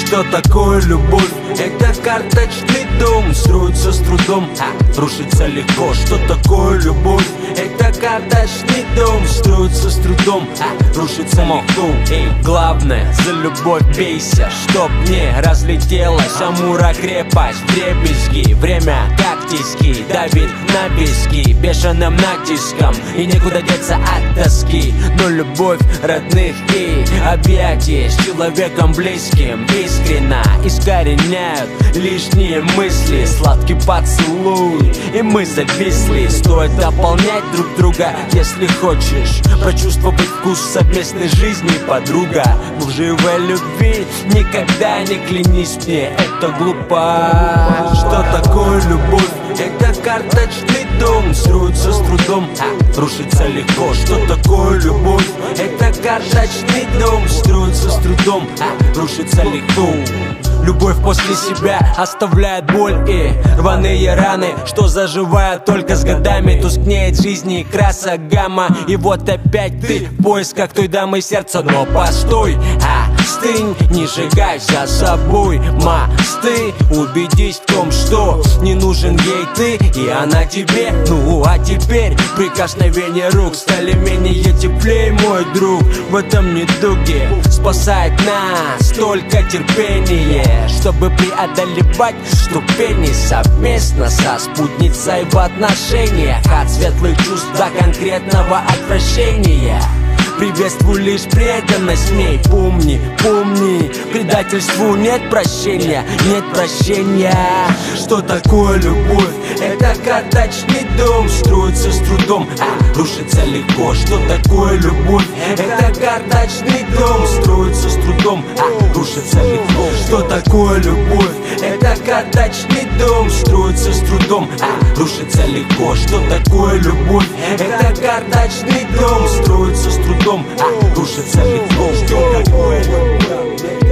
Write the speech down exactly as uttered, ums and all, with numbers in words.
Что такое любовь? Это карточный дом, строится с трудом, а рушится легко. Что такое любовь? Это карточный дом, строится с трудом, а рушится легко. Эй, главное, за любовь бейся, чтоб не разлетелась Амура крепость, вдребезги. Время как тиски, давит на виски бешеным натиском, и некуда деться от тоски. Но любовь родных и объятий с человеком близким искренно искореняют лишние мысли. Сладкий поцелуй, и мы зависли. Стоит дополнять друг друга, если хочешь почувствовать вкус совместной жизни, подруга. В живой любви никогда не клянись мне, это глупо. Что такое любовь? Это карточный дом, строится с трудом, а рушится легко. Что такое любовь? Это карточный дом, строится с трудом, а рушится легко. Любовь после себя оставляет боль и рваные раны, что заживают только с годами. Тускнеет жизни красок гамма, и вот опять ты в поисках той дамы сердца. Но постой, остынь, не сжигай за собой мосты. Убедись в том, что не нужен ей ты, и она тебе. Ну а теперь прикосновения рук стали менее теплее, мой друг. В этом недуге спасает нас только терпение, чтобы преодолевать ступени совместно со спутницей в отношениях. От светлых чувств до конкретного отвращения приветствую лишь преданность ней. Помни, помни, предательству нет прощения, нет прощения. Что такое любовь? Это карточный дом, строится с трудом, а рушится легко. Что такое любовь? Это карточный дом, строится с трудом, а рушится легко. Что такое любовь? Это карточный дом, строится с трудом, а рушится легко. Что такое любовь? Это карточный дом, строится с трудом, а рушится легко. Что такое любовь?